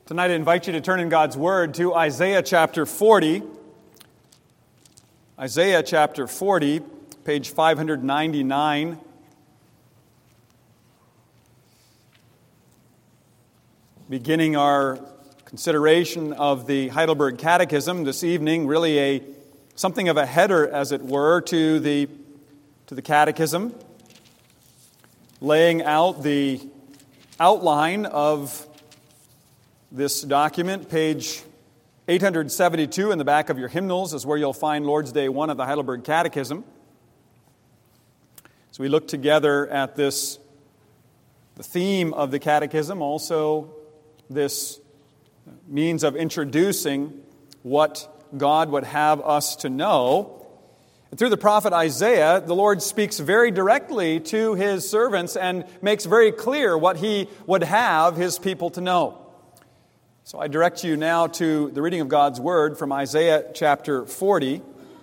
Tonight I invite you to turn in God's Word to Isaiah chapter 40. Isaiah chapter 40, page 599. Beginning our consideration of the Heidelberg Catechism this evening, really something of a header, as it were, to the Catechism, laying out the outline of this document. Page 872 in the back of your hymnals is where you'll find Lord's Day 1 of the Heidelberg Catechism. So we look together at the theme of the Catechism, also this means of introducing what God would have us to know. And through the prophet Isaiah, the Lord speaks very directly to His servants and makes very clear what He would have His people to know. So I direct you now to the reading of God's Word from Isaiah chapter 40.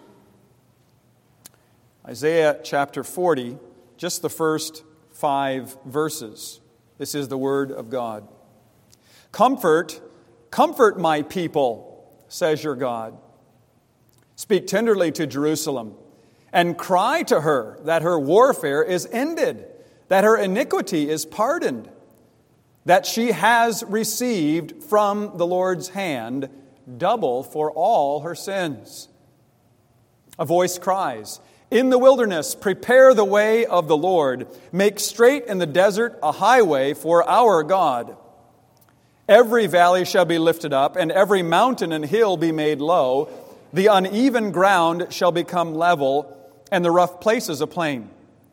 Isaiah chapter 40, just the first 5 verses. This is the Word of God. Comfort, comfort my people, says your God. Speak tenderly to Jerusalem, and cry to her that her warfare is ended, that her iniquity is pardoned, that she has received from the Lord's hand double for all her sins. A voice cries, "In the wilderness, prepare the way of the Lord. Make straight in the desert a highway for our God. Every valley shall be lifted up, and every mountain and hill be made low. The uneven ground shall become level, and the rough places a plain.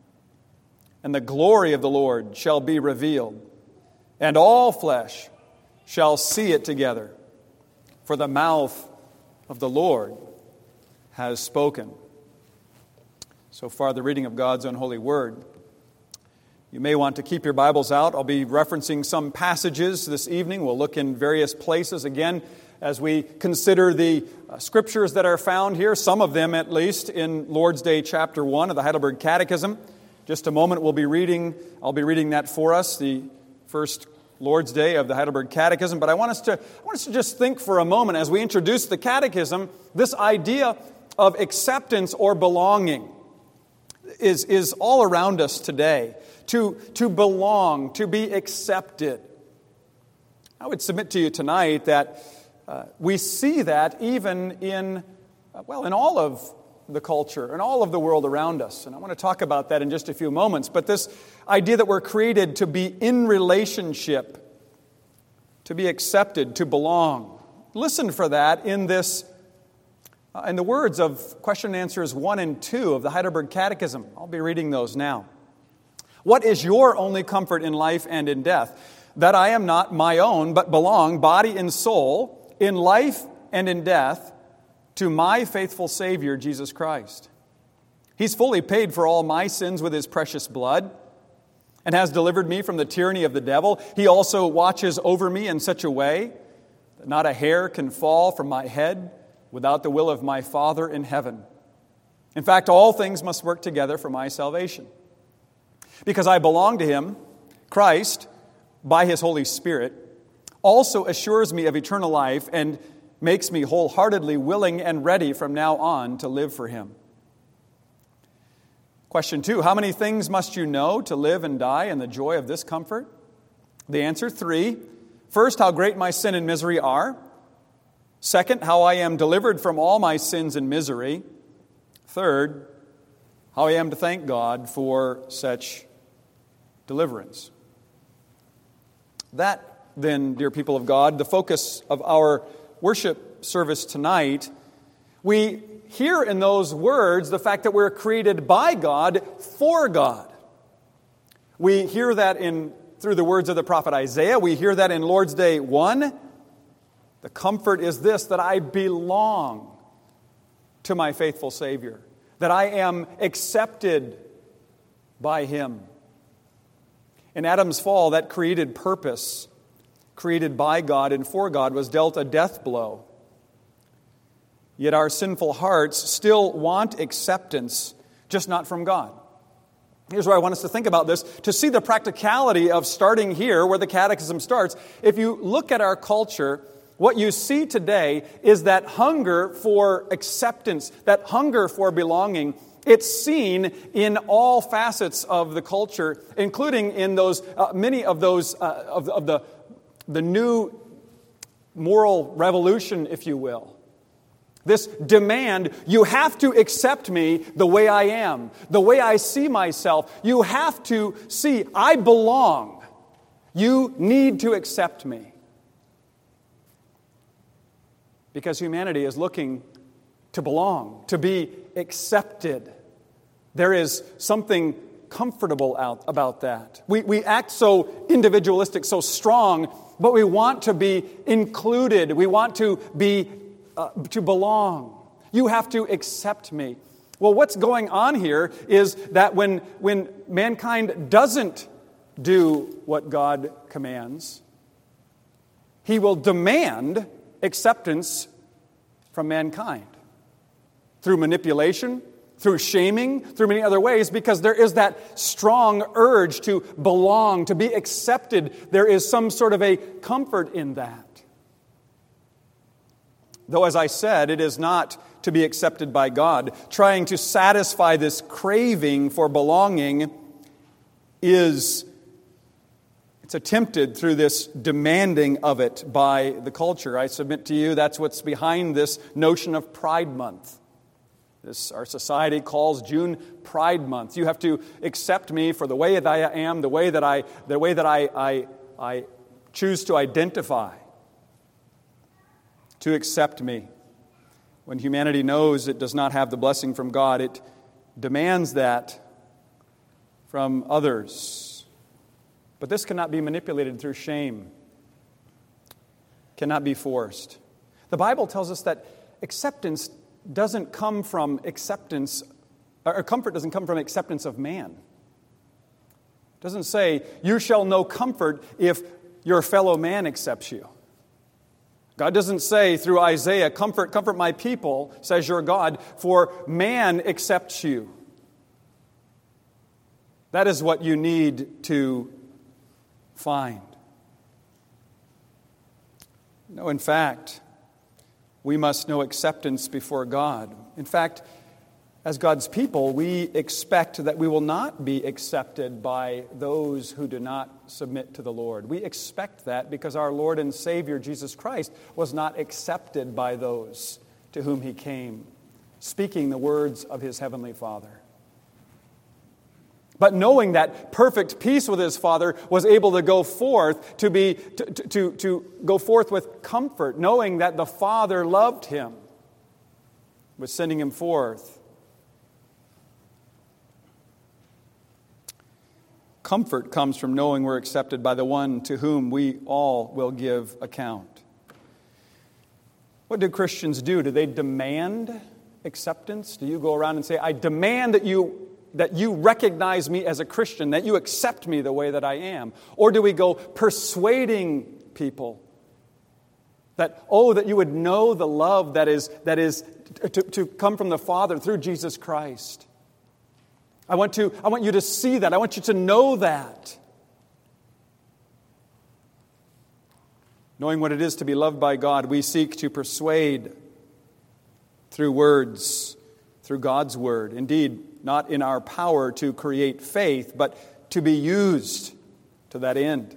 And the glory of the Lord shall be revealed, and all flesh shall see it together. For the mouth of the Lord has spoken." So far, the reading of God's own holy word. You may want to keep your Bibles out. I'll be referencing some passages this evening. We'll look in various places again as we consider the scriptures that are found here, some of them at least, in Lord's Day chapter 1 of the Heidelberg Catechism. Just a moment, I'll be reading that for us, the first Lord's Day of the Heidelberg Catechism. But I want us to just think for a moment as we introduce the Catechism, this idea of acceptance or belonging is all around us today. To belong, to be accepted. I would submit to you tonight that we see that even in all of the culture and all of the world around us. And I want to talk about that in just a few moments. But this idea that we're created to be in relationship, to be accepted, to belong. Listen for that in the words of question and answers 1 and 2 of the Heidelberg Catechism. I'll be reading those now. What is your only comfort in life and in death? That I am not my own, but belong, body and soul, in life and in death, to my faithful Savior, Jesus Christ. He's fully paid for all my sins with His precious blood and has delivered me from the tyranny of the devil. He also watches over me in such a way that not a hair can fall from my head without the will of my Father in heaven. In fact, all things must work together for my salvation. Because I belong to Him, Christ, by His Holy Spirit, also assures me of eternal life and makes me wholeheartedly willing and ready from now on to live for Him. Question 2, how many things must you know to live and die in the joy of this comfort? The answer, 3. First, how great my sin and misery are. Second, how I am delivered from all my sins and misery. Third, how I am to thank God for such deliverance. That, then, dear people of God, the focus of our worship service tonight. We hear in those words the fact that we're created by God for God. We hear that through the words of the prophet Isaiah. We hear that in Lord's Day 1. The comfort is this, that I belong to my faithful Savior, that I am accepted by Him. In Adam's fall, that created purpose, created by God and for God, was dealt a death blow. Yet our sinful hearts still want acceptance, just not from God. Here's where I want us to think about this, to see the practicality of starting here where the catechism starts. If you look at our culture, what you see today is that hunger for acceptance, that hunger for belonging. It's seen in all facets of the culture, including in those many of those of the new moral revolution, if you will. This demand, you have to accept me the way I am, the way I see myself. You have to see I belong. You need to accept me. Because humanity is looking to belong, to be accepted. There is something comfortable about that. We act so individualistic, so strong, but we want to be included. We want to be to belong. You have to accept me. Well, what's going on here is that when mankind doesn't do what God commands, He will demand acceptance from mankind through manipulation, through shaming, through many other ways, because there is that strong urge to belong, to be accepted. There is some sort of a comfort in that. Though, as I said, it is not to be accepted by God. Trying to satisfy this craving for belonging it's attempted through this demanding of it by the culture. I submit to you that's what's behind this notion of Pride Month. Our society calls June Pride Month. You have to accept me for the way that I am, the way that I choose to identify. To accept me. When humanity knows it does not have the blessing from God, it demands that from others. But this cannot be manipulated through shame. Cannot be forced. The Bible tells us that acceptance doesn't come from acceptance, or comfort doesn't come from acceptance of man. It doesn't say, you shall know comfort if your fellow man accepts you. God doesn't say through Isaiah, comfort my people, says your God, for man accepts you. That is what you need to find. No, in fact, we must know acceptance before God. In fact, as God's people, we expect that we will not be accepted by those who do not submit to the Lord. We expect that because our Lord and Savior, Jesus Christ, was not accepted by those to whom He came, speaking the words of His Heavenly Father. But knowing that perfect peace with His Father, was able to go forth to go forth with comfort, knowing that the Father loved Him, was sending Him forth. Comfort comes from knowing we're accepted by the one to whom we all will give account. What do Christians do? Do they demand acceptance? Do you go around and say, I demand that you recognize me as a Christian, that you accept me the way that I am? Or do we go persuading people that you would know the love that is to come from the Father through Jesus Christ? I want you to see that. I want you to know that. Knowing what it is to be loved by God, we seek to persuade through words, through God's Word. Indeed, not in our power to create faith, but to be used to that end.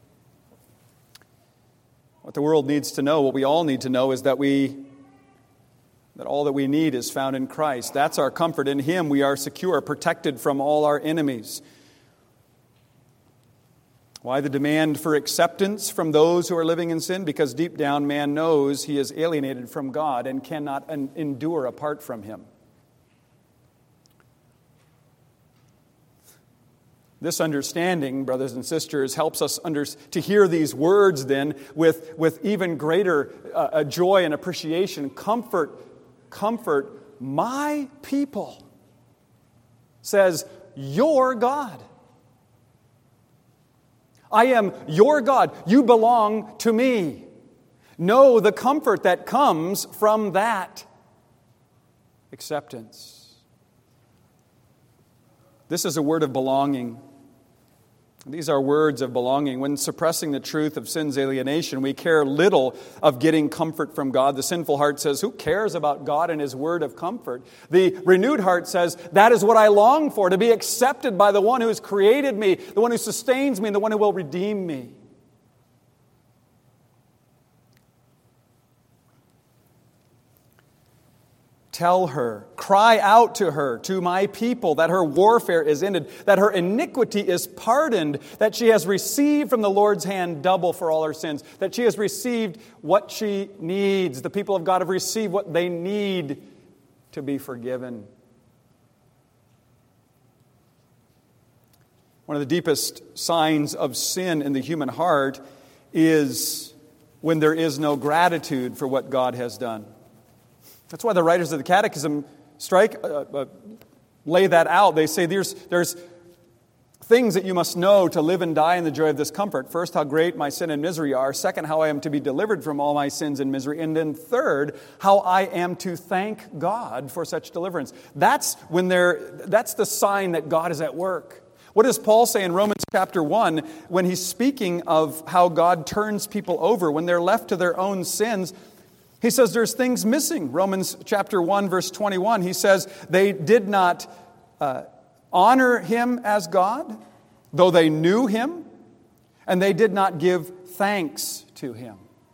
What the world needs to know, what we all need to know, is that all that we need is found in Christ. That's our comfort. In Him we are secure, protected from all our enemies. Why the demand for acceptance from those who are living in sin? Because deep down man knows he is alienated from God and cannot endure apart from Him. This understanding, brothers and sisters, helps us to hear these words then with even greater joy and appreciation. Comfort my people, says your God. I am your God. You belong to me. Know the comfort that comes from that acceptance. This is a word of belonging. These are words of belonging. When suppressing the truth of sin's alienation, we care little of getting comfort from God. The sinful heart says, who cares about God and His word of comfort? The renewed heart says, that is what I long for, to be accepted by the one who has created me, the one who sustains me, and the one who will redeem me. Tell her, cry out to her, to my people, that her warfare is ended, that her iniquity is pardoned, that she has received from the Lord's hand double for all her sins, that she has received what she needs. The people of God have received what they need to be forgiven. One of the deepest signs of sin in the human heart is when there is no gratitude for what God has done. That's why the writers of the Catechism lay that out. They say there's things that you must know to live and die in the joy of this comfort. First, how great my sin and misery are. Second, how I am to be delivered from all my sins and misery. And then third, how I am to thank God for such deliverance. That's the sign that God is at work. What does Paul say in Romans chapter 1 when he's speaking of how God turns people over when they're left to their own sins? He says there's things missing. Romans chapter 1, verse 21, he says they did not honor Him as God, though they knew Him, and they did not give thanks to Him.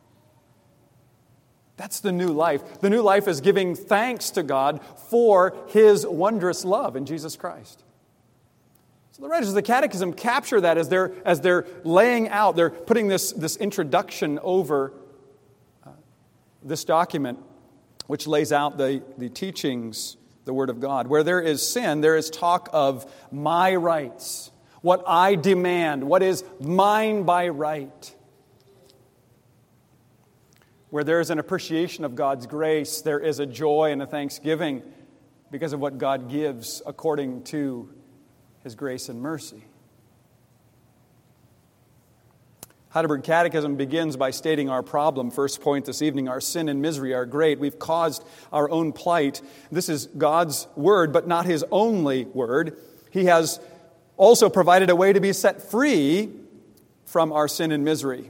That's the new life. The new life is giving thanks to God for His wondrous love in Jesus Christ. So the writers of the Catechism capture that as they're laying out, they're putting this introduction over this document, which lays out the teachings, the Word of God. Where there is sin, there is talk of my rights, what I demand, what is mine by right. Where there is an appreciation of God's grace, there is a joy and a thanksgiving because of what God gives according to His grace and mercy. Heidelberg Catechism begins by stating our problem. First point this evening, our sin and misery are great. We've caused our own plight. This is God's word, but not His only word. He has also provided a way to be set free from our sin and misery.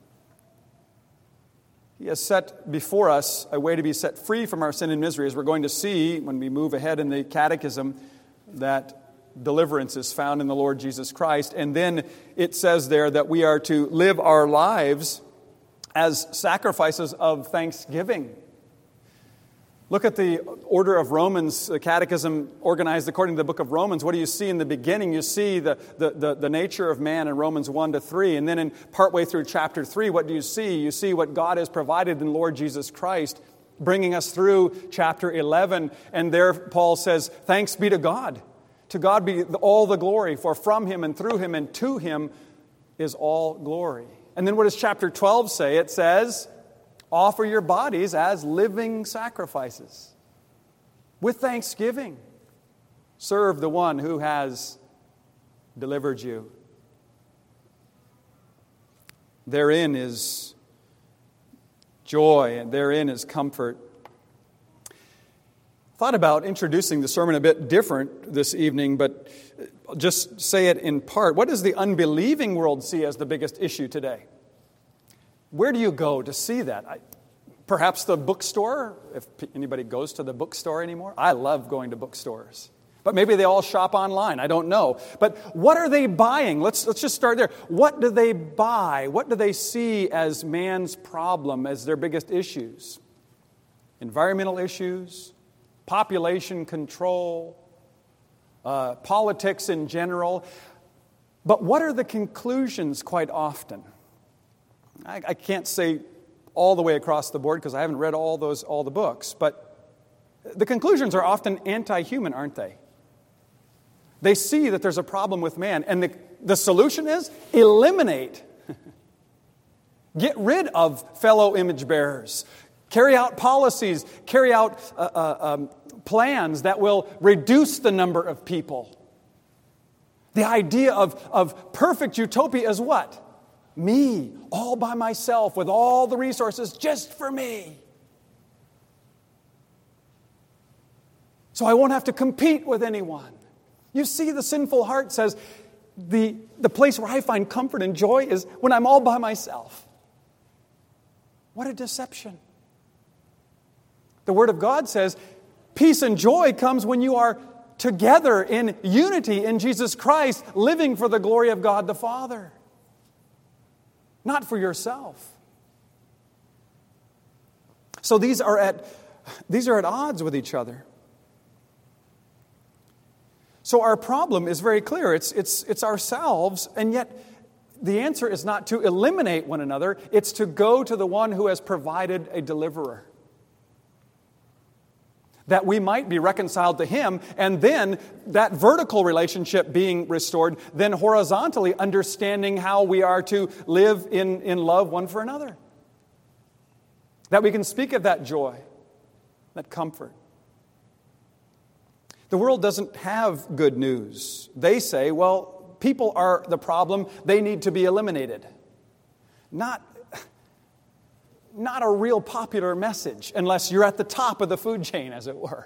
He has set before us a way to be set free from our sin and misery, as we're going to see when we move ahead in the Catechism, that deliverance is found in the Lord Jesus Christ. And then it says there that we are to live our lives as sacrifices of thanksgiving. Look at the order of Romans, the Catechism organized according to the book of Romans. What do you see in the beginning? You see the nature of man in Romans 1 to 3. And then in partway through chapter 3, what do you see? You see what God has provided in the Lord Jesus Christ, bringing us through chapter 11. And there Paul says, thanks be to God. To God be all the glory, for from Him and through Him and to Him is all glory. And then what does chapter 12 say? It says, offer your bodies as living sacrifices. With thanksgiving, serve the one who has delivered you. Therein is joy, and therein is comfort. Thought about introducing the sermon a bit different this evening, but just say it in part. What does the unbelieving world see as the biggest issue today? Where do you go to see that? Perhaps the bookstore, if anybody goes to the bookstore anymore. I love going to bookstores. But maybe they all shop online. I don't know. But what are they buying? Let's just start there. What do they buy? What do they see as man's problem, as their biggest issues? Environmental issues? Population control, politics in general. But what are the conclusions quite often? I can't say all the way across the board because I haven't read all the books, but the conclusions are often anti-human, aren't they? They see that there's a problem with man, and the solution is eliminate. Get rid of fellow image bearers. Carry out policies, carry out plans that will reduce the number of people. The idea of perfect utopia is what? Me, all by myself, with all the resources just for me. So I won't have to compete with anyone. You see, the sinful heart says, the place where I find comfort and joy is when I'm all by myself. What a deception. The Word of God says, peace and joy comes when you are together in unity in Jesus Christ, living for the glory of God the Father. Not for yourself. So these are at odds with each other. So our problem is very clear. It's ourselves, and yet the answer is not to eliminate one another. It's to go to the one who has provided a deliverer, that we might be reconciled to Him, and then that vertical relationship being restored, then horizontally understanding how we are to live in love one for another. That we can speak of that joy, that comfort. The world doesn't have good news. They say, well, people are the problem, they need to be eliminated. Not a real popular message, unless you're at the top of the food chain, as it were.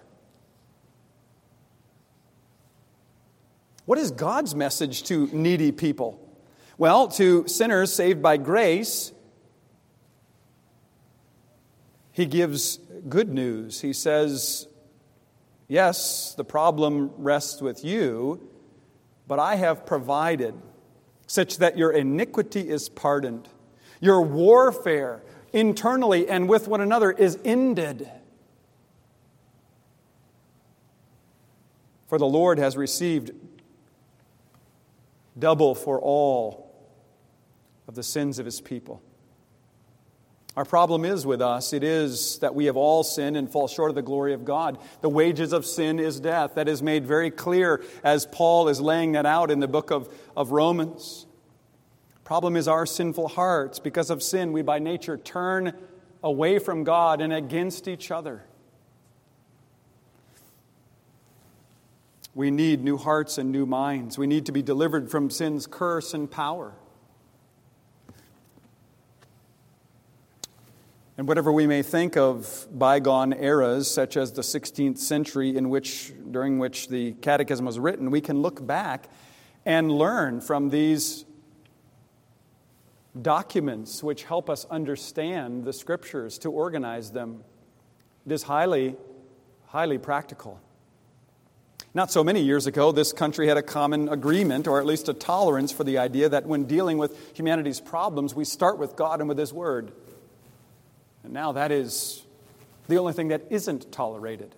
What is God's message to needy people? Well, to sinners saved by grace, He gives good news. He says, yes, the problem rests with you, but I have provided such that your iniquity is pardoned. Your warfare internally and with one another is ended. For the Lord has received double for all of the sins of His people. Our problem is with us. It is that we have all sinned and fall short of the glory of God. The wages of sin is death. That is made very clear as Paul is laying that out in the book of Romans. Problem is our sinful hearts. Because of sin, we by nature turn away from God and against each other. We need new hearts and new minds. We need to be delivered from sin's curse and power. And whatever we may think of bygone eras, such as the 16th century during which the Catechism was written, we can look back and learn from these documents which help us understand the Scriptures, to organize them. It is highly, highly practical. Not so many years ago, this country had a common agreement, or at least a tolerance for the idea that when dealing with humanity's problems, we start with God and with His Word. And now that is the only thing that isn't tolerated.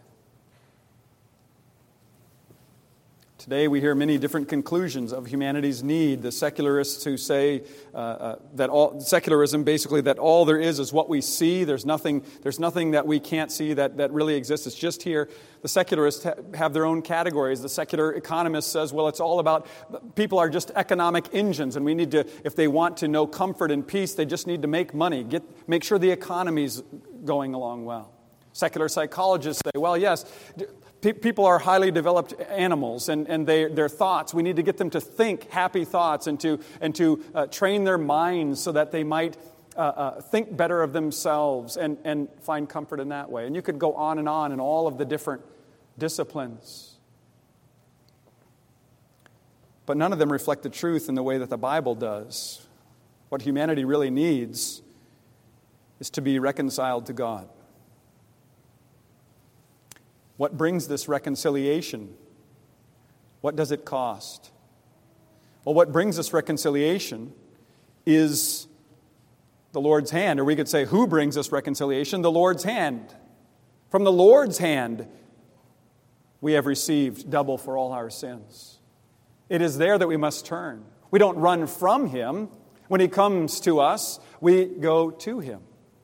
Today we hear many different conclusions of humanity's need. The secularists who say secularism, basically, that all there is what we see. There's nothing that we can't see that really exists. It's just here. The secularists have their own categories. The secular economist says, well, it's all about people are just economic engines, and we need to, if they want to know comfort and peace, they just need to make money, make sure the economy's going along well. Secular psychologists say, well, yes, people are highly developed animals, and their thoughts, we need to get them to think happy thoughts and to train their minds so that they might think better of themselves and find comfort in that way. And you could go on in all of the different disciplines. But none of them reflect the truth in the way that the Bible does. What humanity really needs is to be reconciled to God. What brings this reconciliation? What does it cost? Well, what brings us reconciliation is the Lord's hand. Or we could say, who brings us reconciliation? The Lord's hand. From the Lord's hand, we have received double for all our sins. It is there that we must turn. We don't run from Him. When He comes to us, we go to Him.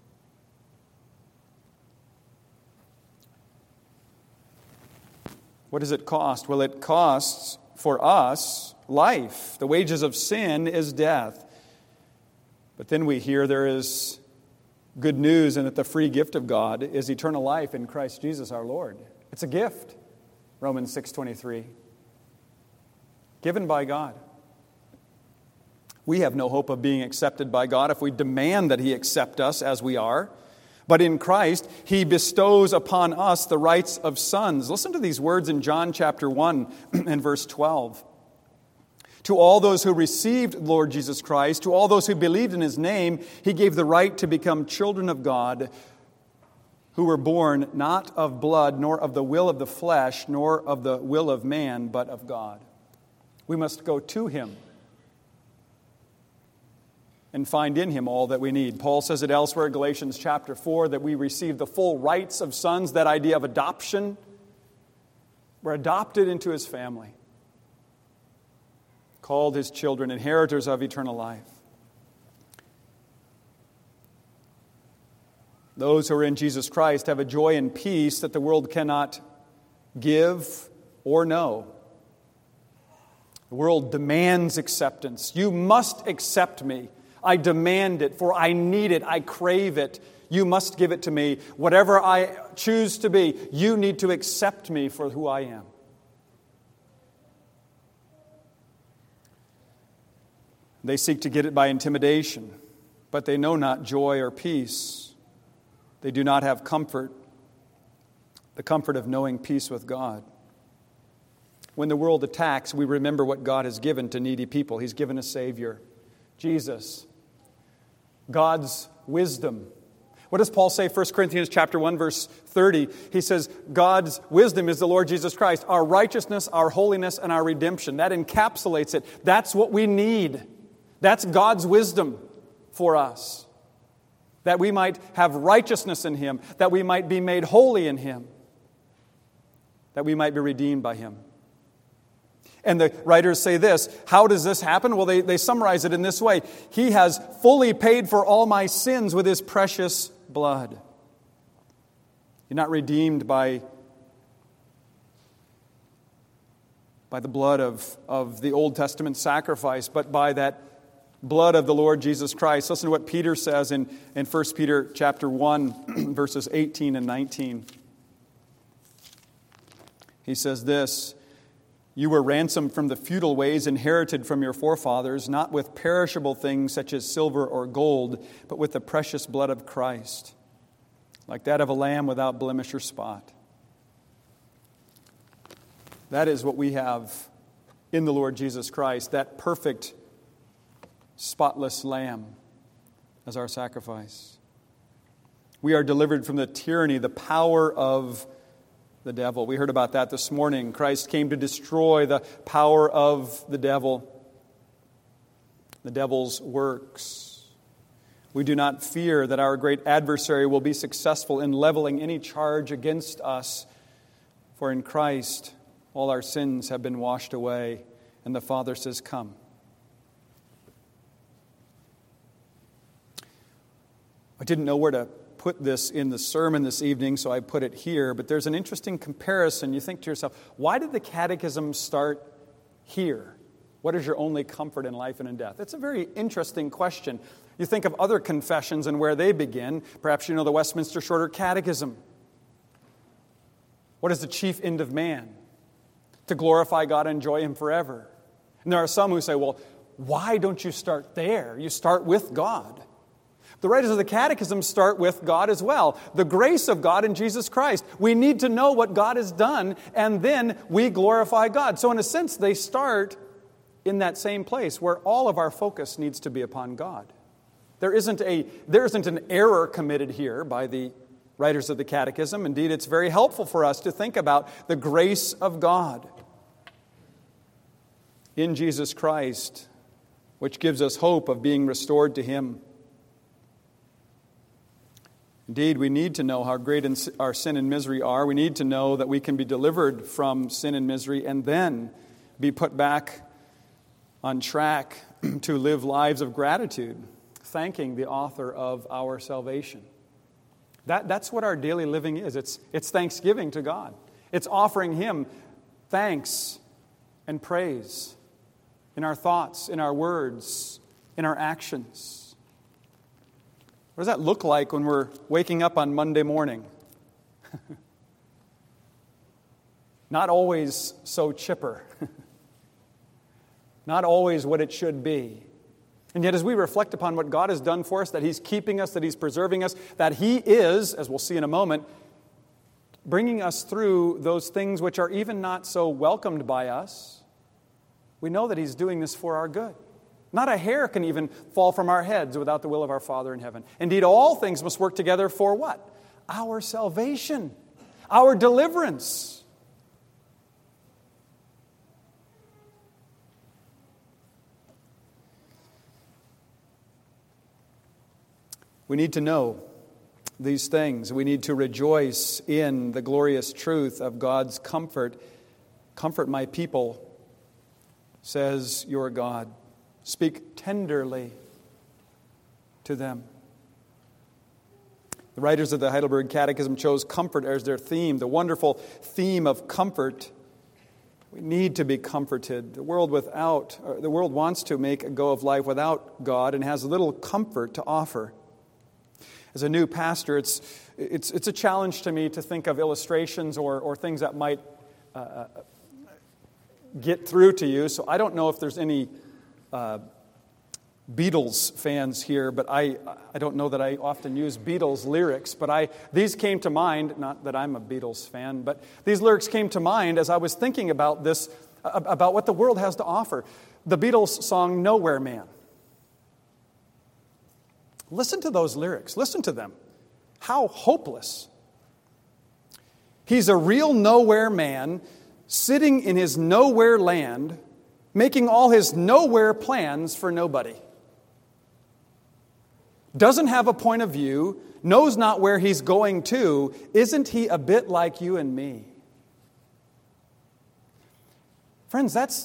What does it cost? Well, it costs for us life. The wages of sin is death. But then we hear there is good news, and that the free gift of God is eternal life in Christ Jesus our Lord. It's a gift, Romans 6:23. Given by God. We have no hope of being accepted by God if we demand that He accept us as we are. But in Christ, He bestows upon us the rights of sons. Listen to these words in John chapter 1 and verse 12. To all those who received Lord Jesus Christ, to all those who believed in His name, He gave the right to become children of God, who were born not of blood, nor of the will of the flesh, nor of the will of man, but of God. We must go to Him and find in Him all that we need. Paul says it elsewhere in Galatians chapter 4 that we receive the full rights of sons, that idea of adoption. We're adopted into His family, called His children, inheritors of eternal life. Those who are in Jesus Christ have a joy and peace that the world cannot give or know. The world demands acceptance. You must accept me. I demand it, for I need it. I crave it. You must give it to me. Whatever I choose to be, you need to accept me for who I am. They seek to get it by intimidation, but they know not joy or peace. They do not have comfort, the comfort of knowing peace with God. When the world attacks, we remember what God has given to needy people. He's given a Savior, Jesus. God's wisdom. What does Paul say? 1 Corinthians chapter 1, verse 30. He says, God's wisdom is the Lord Jesus Christ, our righteousness, our holiness, and our redemption. That encapsulates it. That's what we need. That's God's wisdom for us. That we might have righteousness in Him, that we might be made holy in Him, that we might be redeemed by Him. And the writers say this, how does this happen? Well, they summarize it in this way. He has fully paid for all my sins with His precious blood. You're not redeemed by the blood of the Old Testament sacrifice, but by that blood of the Lord Jesus Christ. Listen to what Peter says in 1 Peter chapter 1, verses 18 and 19. He says this, you were ransomed from the futile ways inherited from your forefathers, not with perishable things such as silver or gold, but with the precious blood of Christ, like that of a lamb without blemish or spot. That is what we have in the Lord Jesus Christ, that perfect, spotless lamb as our sacrifice. We are delivered from the tyranny, the power of the devil. We heard about that this morning. Christ came to destroy the power of the devil's works. We do not fear that our great adversary will be successful in leveling any charge against us, for in Christ all our sins have been washed away, and the Father says, come. I didn't know where to put this in the sermon this evening, so I put it here. But there's an interesting comparison. You think to yourself, why did the catechism start here? What is your only comfort in life and in death? It's a very interesting question. You think of other confessions and where they begin. Perhaps you know the Westminster Shorter Catechism. What is the chief end of man? To glorify God and enjoy Him forever. And there are some who say, well, why don't you start there? You start with God. The writers of the Catechism start with God as well. The grace of God in Jesus Christ. We need to know what God has done, and then we glorify God. So in a sense, they start in that same place where all of our focus needs to be upon God. There isn't an error committed here by the writers of the Catechism. Indeed, it's very helpful for us to think about the grace of God in Jesus Christ, which gives us hope of being restored to Him. Indeed, we need to know how great our sin and misery are. We need to know that we can be delivered from sin and misery and then be put back on track to live lives of gratitude, thanking the author of our salvation. That's what our daily living is. It's thanksgiving to God. It's offering Him thanks and praise in our thoughts, in our words, in our actions. What does that look like when we're waking up on Monday morning? Not always so chipper. Not always what it should be. And yet as we reflect upon what God has done for us, that He's keeping us, that He's preserving us, that He is, as we'll see in a moment, bringing us through those things which are even not so welcomed by us, we know that He's doing this for our good. Not a hair can even fall from our heads without the will of our Father in heaven. Indeed, all things must work together for what? Our salvation, our deliverance. We need to know these things. We need to rejoice in the glorious truth of God's comfort. Comfort my people, says your God. Speak tenderly to them. The writers of the Heidelberg Catechism chose comfort as their theme, the wonderful theme of comfort. We need to be comforted. The world wants to make a go of life without God and has little comfort to offer. As a new pastor, it's a challenge to me to think of illustrations or things that might get through to you. So I don't know if there's any Beatles fans here, but I don't know that I often use Beatles lyrics, but these came to mind, not that I'm a Beatles fan, but these lyrics came to mind as I was thinking about this, about what the world has to offer. The Beatles song, Nowhere Man. Listen to those lyrics. Listen to them. How hopeless. He's a real nowhere man, sitting in his nowhere land, making all his nowhere plans for nobody. Doesn't have a point of view, knows not where he's going to. Isn't he a bit like you and me? Friends, that's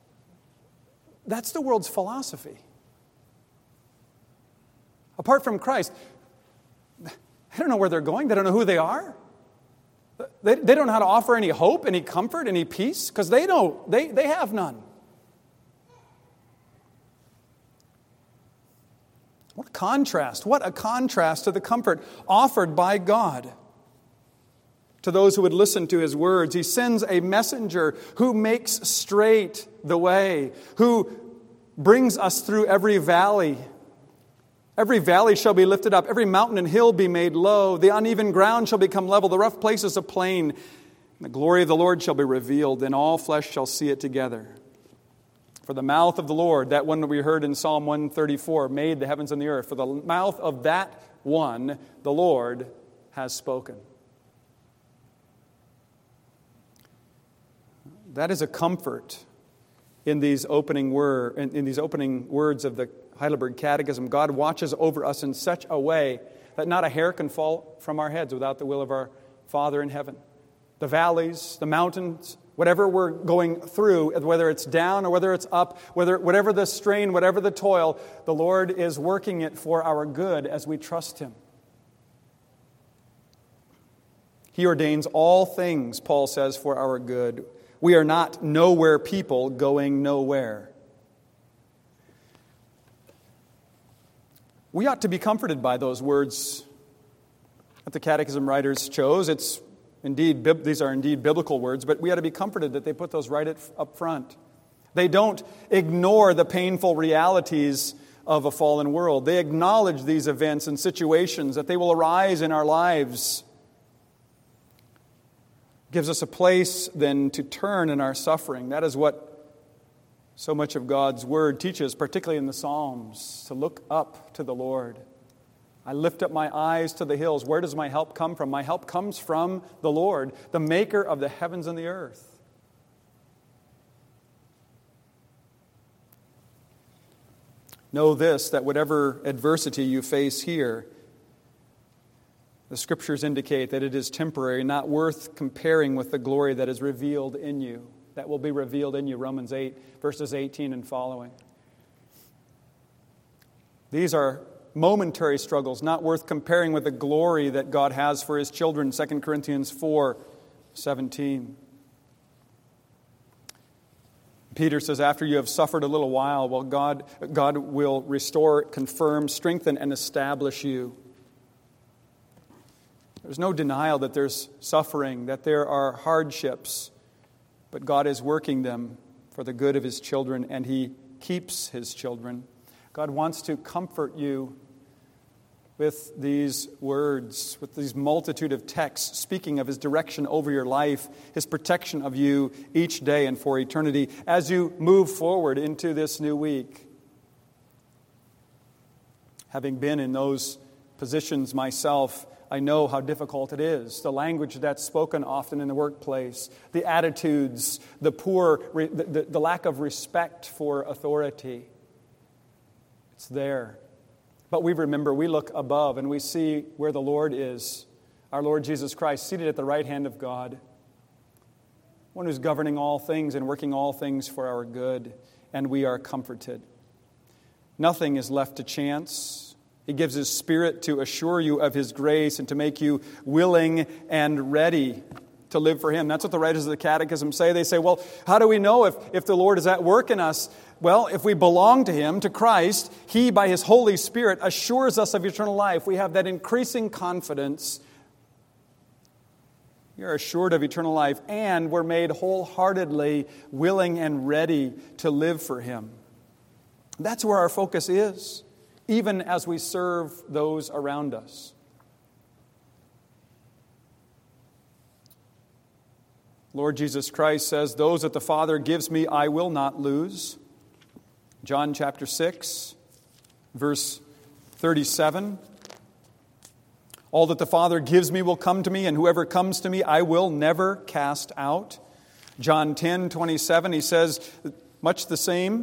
the world's philosophy. Apart from Christ, they don't know where they're going. They don't know who they are. They don't know how to offer any hope, any comfort, any peace, because they have none. What a contrast. What a contrast to the comfort offered by God to those who would listen to His words. He sends a messenger who makes straight the way, who brings us through every valley. Every valley shall be lifted up, every mountain and hill be made low. The uneven ground shall become level, the rough places a plain. The glory of the Lord shall be revealed, and all flesh shall see it together. For the mouth of the Lord, that one that we heard in Psalm 134, made the heavens and the earth. For the mouth of that one, the Lord has spoken. That is a comfort in these opening words of the Heidelberg Catechism. God watches over us in such a way that not a hair can fall from our heads without the will of our Father in heaven. The valleys, the mountains, whatever we're going through, whether it's down or whether it's up, whatever the strain, whatever the toil, the Lord is working it for our good as we trust Him. He ordains all things, Paul says, for our good. We are not nowhere people going nowhere. We ought to be comforted by those words that the Catechism writers chose. These are indeed biblical words, but we ought to be comforted that they put those right up front. They don't ignore the painful realities of a fallen world. They acknowledge these events and situations, that they will arise in our lives. Gives us a place then to turn in our suffering. That is what so much of God's Word teaches, particularly in the Psalms, to look up to the Lord. I lift up my eyes to the hills. Where does my help come from? My help comes from the Lord, the maker of the heavens and the earth. Know this, that whatever adversity you face here, the Scriptures indicate that it is temporary, not worth comparing with the glory that is revealed in you. That will be revealed in you, Romans 8, verses 18 and following. These are momentary struggles, not worth comparing with the glory that God has for His children, 2 Corinthians 4:17. Peter says, after you have suffered a little while, God will restore, confirm, strengthen, and establish you. There's no denial that there's suffering, that there are hardships, but God is working them for the good of His children, and He keeps His children. God wants to comfort you with these words, with these multitude of texts speaking of His direction over your life, His protection of you each day and for eternity as you move forward into this new week. Having been in those positions myself, I know how difficult it is. The language that's spoken often in the workplace, the attitudes, the the lack of respect for authority. It's there. But we remember, we look above and we see where the Lord is, our Lord Jesus Christ, seated at the right hand of God, one who's governing all things and working all things for our good, and we are comforted. Nothing is left to chance. He gives His Spirit to assure you of His grace and to make you willing and ready to live for Him. That's what the writers of the Catechism say. They say, well, how do we know if the Lord is at work in us? Well, if we belong to Him, to Christ, He, by His Holy Spirit, assures us of eternal life. We have that increasing confidence. We are assured of eternal life, and we're made wholeheartedly willing and ready to live for Him. That's where our focus is, even as we serve those around us. Lord Jesus Christ says, "Those that the Father gives me, I will not lose." John chapter 6, verse 37. "All that the Father gives me will come to me, and whoever comes to me I will never cast out." John 10:27, He says much the same.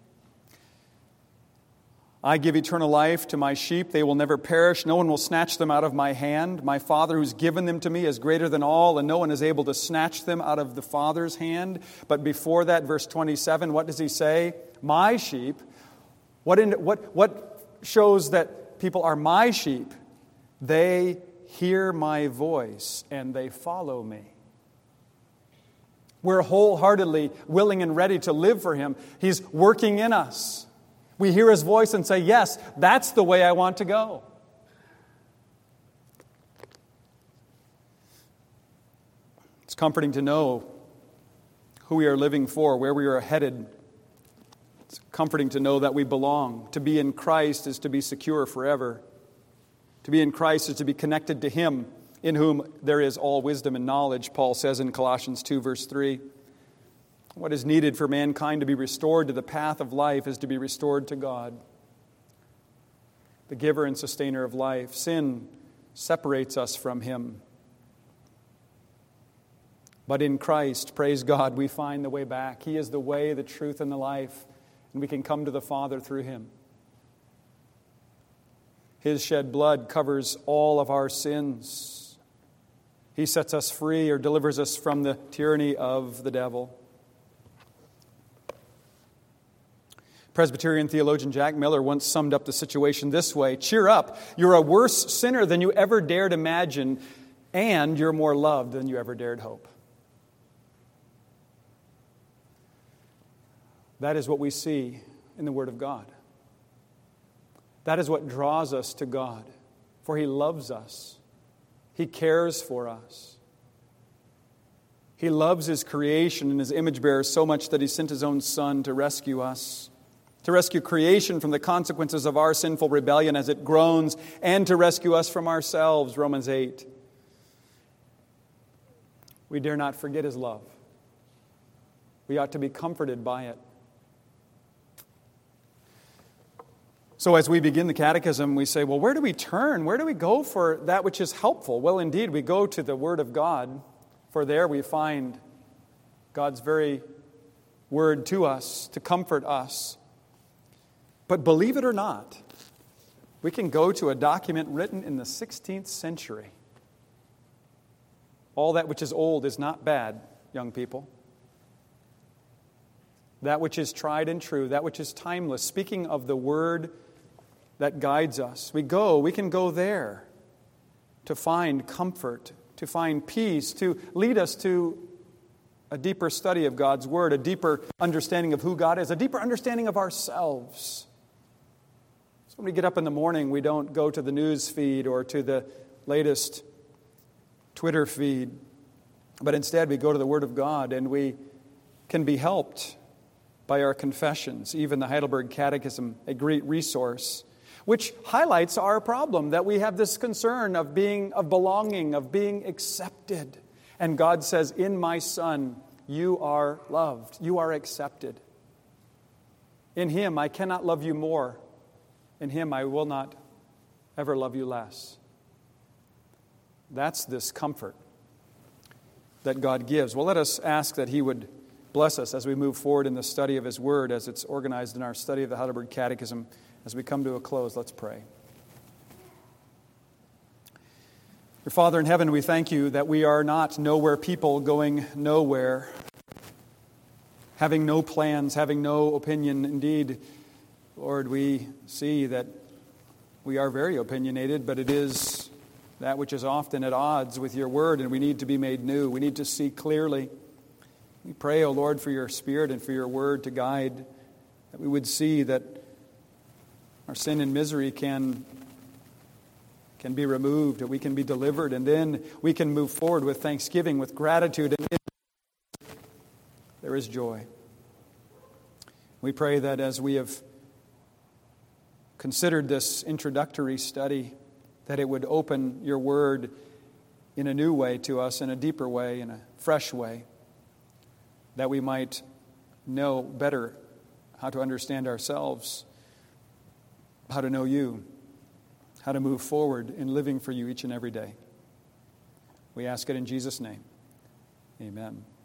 "I give eternal life to my sheep. They will never perish. No one will snatch them out of my hand. My Father who's given them to me is greater than all, and no one is able to snatch them out of the Father's hand." But before that, verse 27, what does He say? My sheep. What shows that people are my sheep? They hear my voice and they follow me. We're wholeheartedly willing and ready to live for Him. He's working in us. We hear His voice and say, yes, that's the way I want to go. It's comforting to know who we are living for, where we are headed. It's comforting to know that we belong. To be in Christ is to be secure forever. To be in Christ is to be connected to Him, in whom there is all wisdom and knowledge, Paul says in Colossians 2, verse 3. What is needed for mankind to be restored to the path of life is to be restored to God, the giver and sustainer of life. Sin separates us from Him. But in Christ, praise God, we find the way back. He is the way, the truth, and the life. And we can come to the Father through Him. His shed blood covers all of our sins. He sets us free or delivers us from the tyranny of the devil. Presbyterian theologian Jack Miller once summed up the situation this way: cheer up, you're a worse sinner than you ever dared imagine, and you're more loved than you ever dared hope. That is what we see in the Word of God. That is what draws us to God, for He loves us. He cares for us. He loves His creation and His image bearers so much that He sent His own Son to rescue us, to rescue creation from the consequences of our sinful rebellion as it groans, and to rescue us from ourselves, Romans 8. We dare not forget His love. We ought to be comforted by it. So as we begin the catechism, we say, well, where do we turn? Where do we go for that which is helpful? Well, indeed, we go to the Word of God, for there we find God's very Word to us, to comfort us. But believe it or not, we can go to a document written in the 16th century. All that which is old is not bad, young people. That which is tried and true, that which is timeless. Speaking of the Word that guides us, we can go there to find comfort, to find peace, to lead us to a deeper study of God's Word, a deeper understanding of who God is, a deeper understanding of ourselves. So when we get up in the morning, we don't go to the news feed or to the latest Twitter feed, but instead we go to the Word of God, and we can be helped by our confessions, even the Heidelberg Catechism, a great resource, which highlights our problem, that we have this concern of belonging, of being accepted. And God says, in my Son, you are loved, you are accepted. In Him, I cannot love you more. In Him, I will not ever love you less. That's this comfort that God gives. Well, let us ask that He would bless us as we move forward in the study of His Word, as it's organized in our study of the Heidelberg Catechism. As we come to a close, let's pray. Your Father in heaven, we thank You that we are not nowhere people going nowhere, having no plans, having no opinion. Indeed, Lord, we see that we are very opinionated, but it is that which is often at odds with Your Word, and we need to be made new. We need to see clearly. We pray, O Lord, for Your Spirit and for Your Word to guide, that we would see that our sin and misery can be removed, that we can be delivered, and then we can move forward with thanksgiving, with gratitude, and there is joy. We pray that as we have considered this introductory study, that it would open Your Word in a new way to us, in a deeper way, in a fresh way, that we might know better how to understand ourselves, how to know You, how to move forward in living for You each and every day. We ask it in Jesus' name. Amen.